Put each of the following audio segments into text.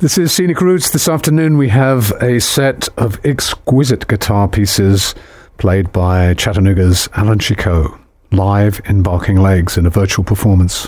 This is Scenic Roots. This afternoon we have a set of exquisite guitar pieces played by Chattanooga's Alan Chicot, live in Barking Legs in a virtual performance.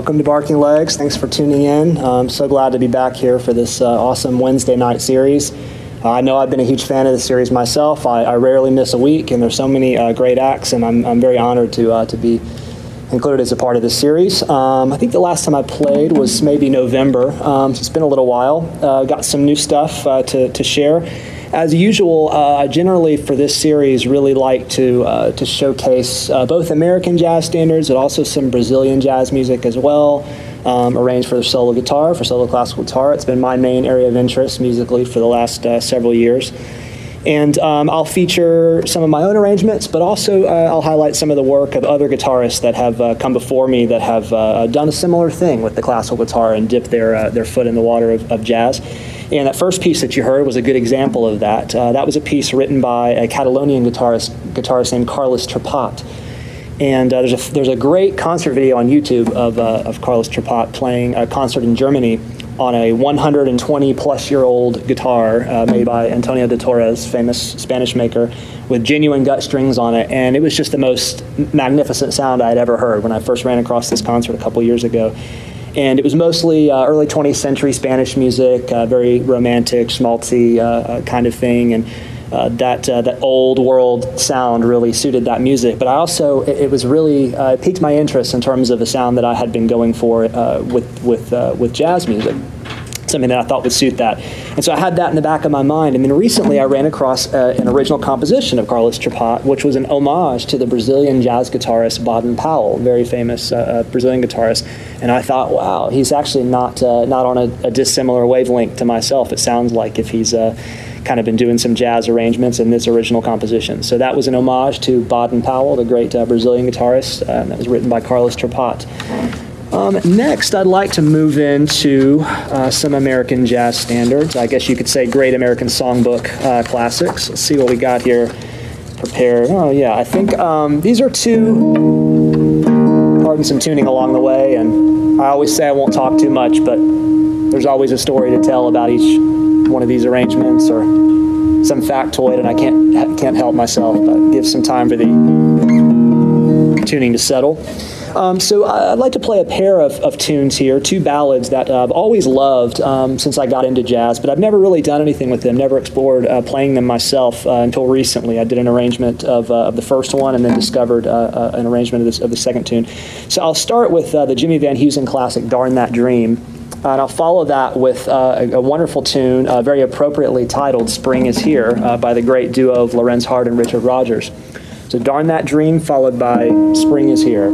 welcome to Barking Legs. Thanks for tuning in. I'm so glad to be back here for this awesome Wednesday night series. I know I've been a huge fan of the series myself. I rarely miss a week, and there's so many great acts, and I'm very honored to be included as a part of this series. I think the last time I played was maybe November, so it's been a little while. Got some new stuff to share. As usual, I generally, for this series, really like to showcase both American jazz standards, but also some Brazilian jazz music as well, arranged for the solo guitar, for solo classical guitar. It's been my main area of interest musically for the last several years. And I'll feature some of my own arrangements, but also I'll highlight some of the work of other guitarists that have come before me that have done a similar thing with the classical guitar and dipped their foot in the water of jazz. And that first piece that you heard was a good example of that. That was a piece written by a Catalonian guitarist named Carles Trepat. And there's a great concert video on YouTube of Carles Trepat playing a concert in Germany on a 120-plus-year-old guitar made by Antonio de Torres, famous Spanish maker, with genuine gut strings on it. And it was just the most magnificent sound I had ever heard when I first ran across this concert a couple years ago. And it was mostly early 20th century Spanish music, very romantic, schmaltzy kind of thing. And that old world sound really suited that music. But I also, it was really, it piqued my interest in terms of a sound that I had been going for with jazz music, something that I thought would suit that. And so I had that in the back of my mind. And then recently I ran across an original composition of Carles Trepat, which was an homage to the Brazilian jazz guitarist Baden Powell, very famous Brazilian guitarist. And I thought, wow, he's actually not on a dissimilar wavelength to myself. It sounds like if he's kind of been doing some jazz arrangements in this original composition. So that was an homage to Baden Powell, the great Brazilian guitarist, that was written by Carles Trepat. Next, I'd like to move into some American jazz standards. I guess you could say great American songbook classics. Let's see what we got here prepared. Oh, yeah, I think these are two, pardon some tuning along the way, and I always say I won't talk too much, but there's always a story to tell about each one of these arrangements or some factoid, and I can't help myself but give some time for the tuning to settle. So I'd like to play a pair of tunes here, two ballads that I've always loved since I got into jazz, but I've never really done anything with them, never explored playing them myself until recently. I did an arrangement of the first one and then discovered an arrangement of the second tune. So I'll start with the Jimmy Van Heusen classic, Darn That Dream, and I'll follow that with a wonderful tune, very appropriately titled Spring Is Here, by the great duo of Lorenz Hart and Richard Rodgers. So Darn That Dream followed by Spring Is Here.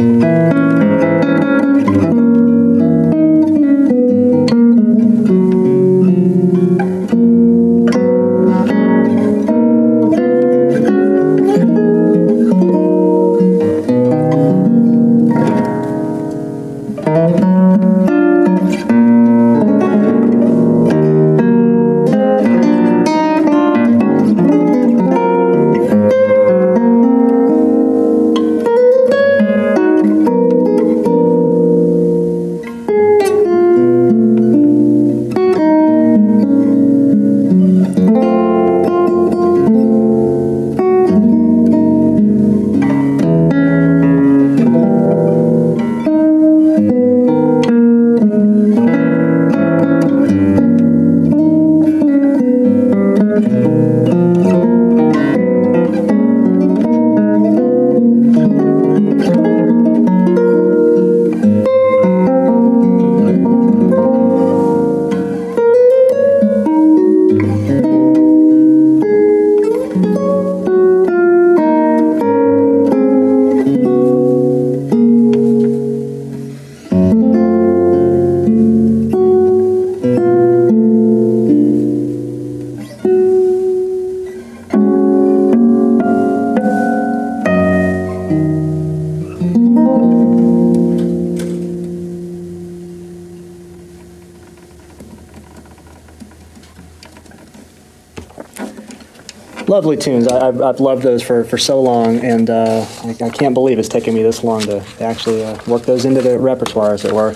Lovely tunes. I've loved those for so long, and I can't believe it's taken me this long to actually work those into the repertoire, as it were.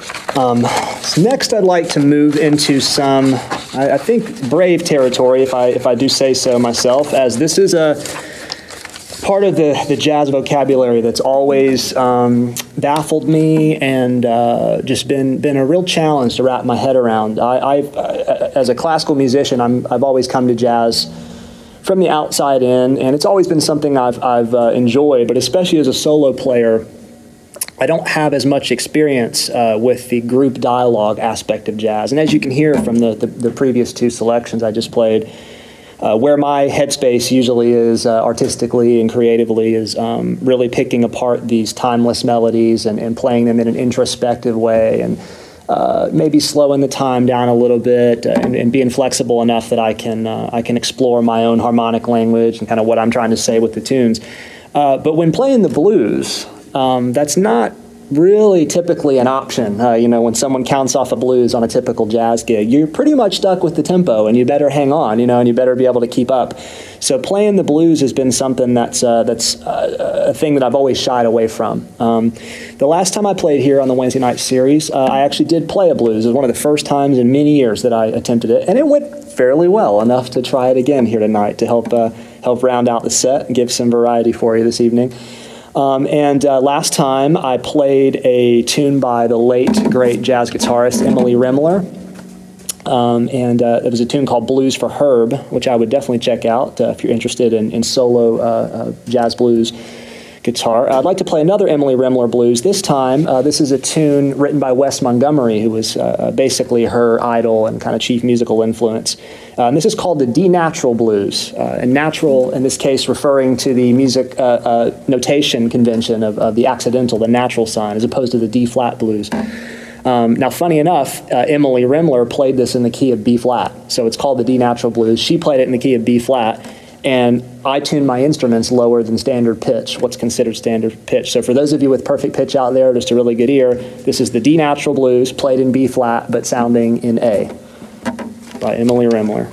So next, I'd like to move into some, I think, brave territory, if I do say so myself, as this is a part of the jazz vocabulary that's always baffled me and just been a real challenge to wrap my head around. As a classical musician, I've always come to jazz from the outside in, and it's always been something I've enjoyed, but especially as a solo player, I don't have as much experience with the group dialogue aspect of jazz. And as you can hear from the previous two selections I just played, where my headspace usually is artistically and creatively is really picking apart these timeless melodies and playing them in an introspective way, and maybe slowing the time down a little bit and being flexible enough that I can explore my own harmonic language and kind of what I'm trying to say with the tunes. But when playing the blues, that's not really typically an option. When someone counts off a blues on a typical jazz gig, you're pretty much stuck with the tempo, and you better hang on, and you better be able to keep up. So playing the blues has been something that's a thing that I've always shied away from. The last time I played here on the Wednesday night series, I actually did play a blues. It was one of the first times in many years that I attempted it, and it went fairly well, enough to try it again here tonight to help round out the set and give some variety for you this evening. Last time I played a tune by the late, great jazz guitarist Emily Remler. It was a tune called Blues for Herb, which I would definitely check out if you're interested in solo jazz blues guitar. I'd like to play another Emily Remler blues. This time, this is a tune written by Wes Montgomery, who was basically her idol and kind of chief musical influence. And this is called the D natural blues, and natural in this case referring to the music notation convention of the accidental, the natural sign, as opposed to the D flat blues. Now, funny enough, Emily Remler played this in the key of B flat, so it's called the D natural blues. She played it in the key of B flat, and I tuned my instruments lower than standard pitch, what's considered standard pitch. So for those of you with perfect pitch out there, just a really good ear, this is the D natural blues played in B flat but sounding in A by Emily Remler.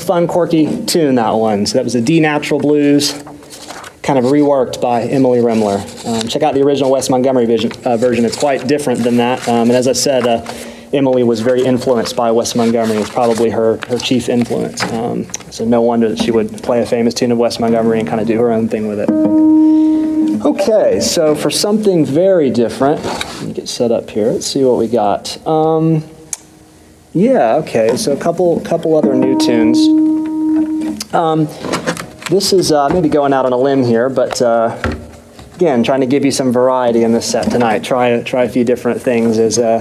fun, quirky tune, that one. So that was a D Natural Blues, kind of reworked by Emily Remler. Check out the original Wes Montgomery version. It's quite different than that. And as I said, Emily was very influenced by Wes Montgomery. It's probably her chief influence. So no wonder that she would play a famous tune of Wes Montgomery and kind of do her own thing with it. Okay, so for something very different, let me get set up here. Let's see what we got. Yeah, okay, so a couple other new tunes. This is maybe going out on a limb here, but again, trying to give you some variety in this set tonight. Try a few different things.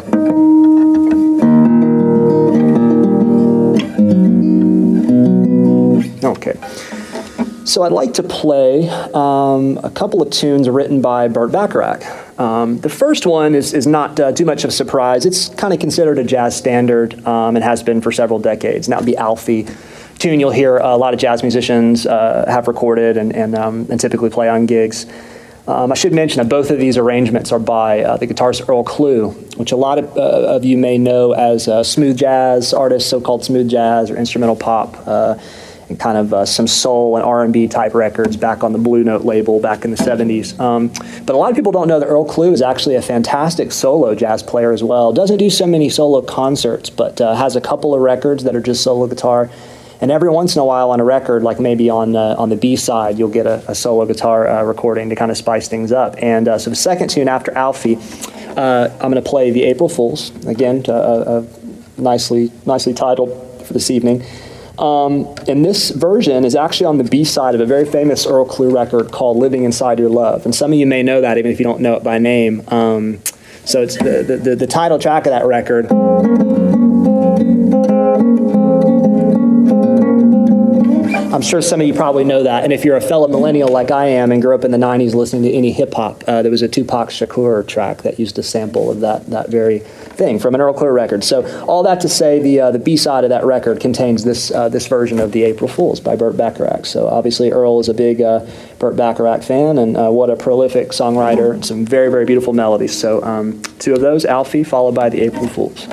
Okay. So I'd like to play a couple of tunes written by Burt Bacharach. The first one is not too much of a surprise. It's kind of considered a jazz standard and has been for several decades. And that would be Alfie, tune you'll hear a lot of jazz musicians have recorded and typically play on gigs. I should mention that both of these arrangements are by the guitarist Earl Klugh, which a lot of you may know as smooth jazz artist, so-called smooth jazz or instrumental pop, and kind of some soul and R&B type records back on the Blue Note label back in the 70s. But a lot of people don't know that Earl Klugh is actually a fantastic solo jazz player as well. Doesn't do so many solo concerts, but has a couple of records that are just solo guitar. And every once in a while on a record, like maybe on the B side, you'll get a solo guitar recording to kind of spice things up. And so the second tune after Alfie, I'm going to play The April Fools, again, nicely titled for this evening. And this version is actually on the B side of a very famous Earl Klugh record called Living Inside Your Love. And some of you may know that even if you don't know it by name. So it's the title track of that record. I'm sure some of you probably know that. And if you're a fellow millennial like I am and grew up in the 90s listening to any hip-hop, there was a Tupac Shakur track that used a sample of that very thing from an Earl Klugh record. So all that to say, the B-side of that record contains this version of The April Fools by Burt Bacharach. So obviously Earl is a big Burt Bacharach fan, and what a prolific songwriter. Some very, very beautiful melodies. So two of those, Alfie, followed by The April Fools.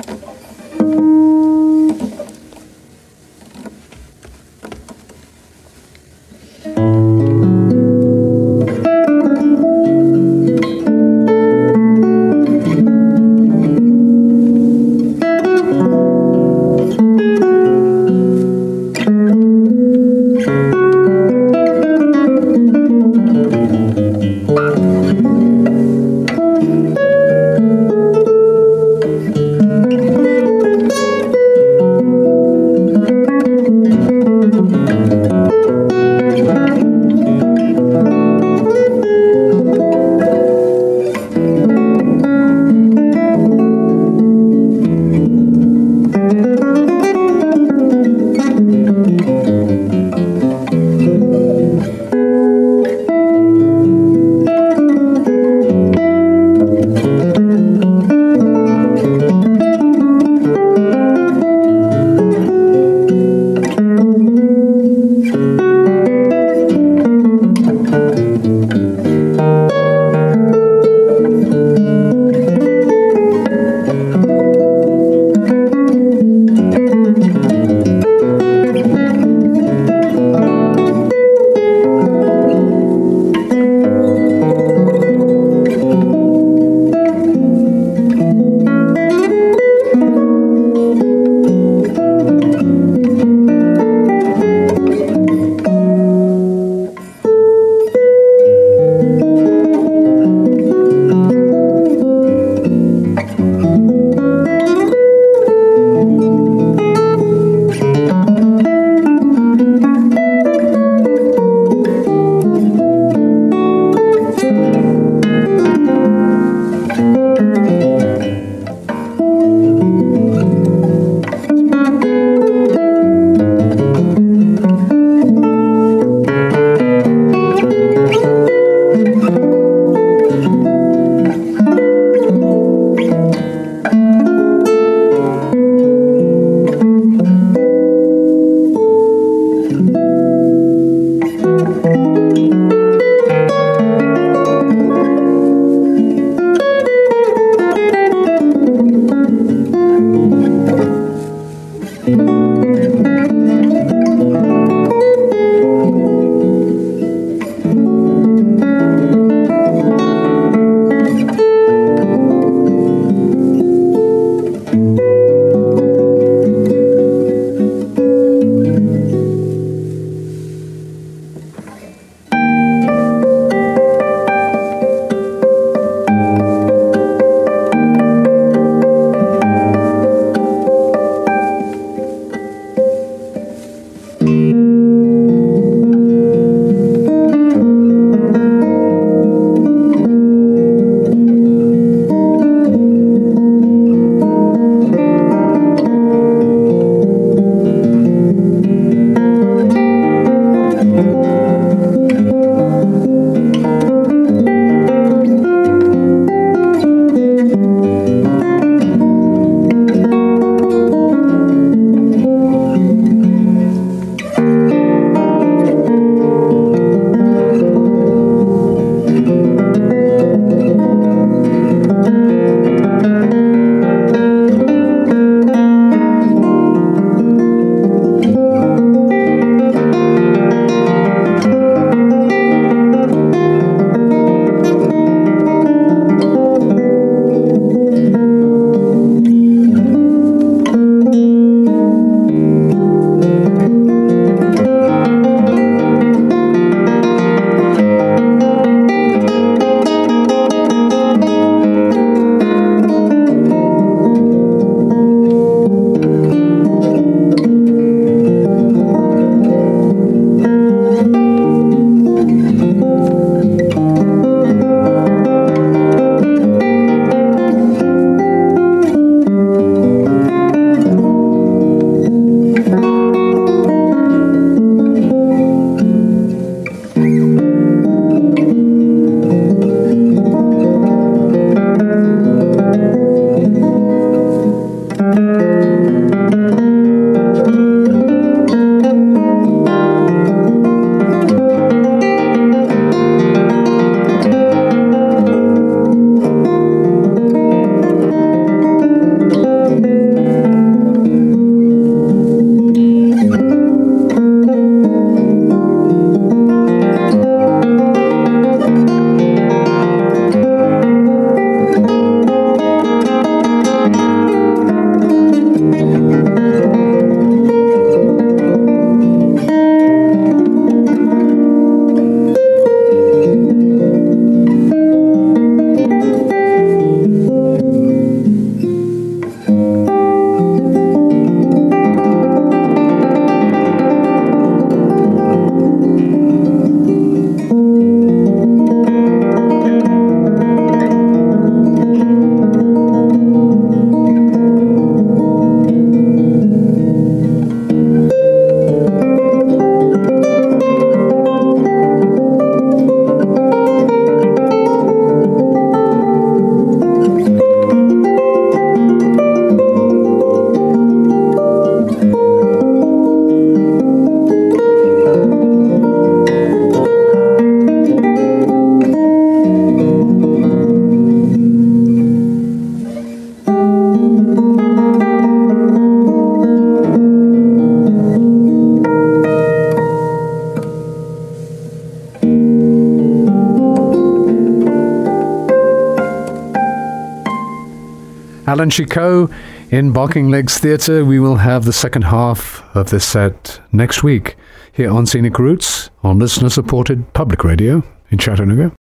Alan Chicot in Barking Legs Theatre. We will have the second half of this set next week here on Scenic Roots on listener-supported public radio in Chattanooga.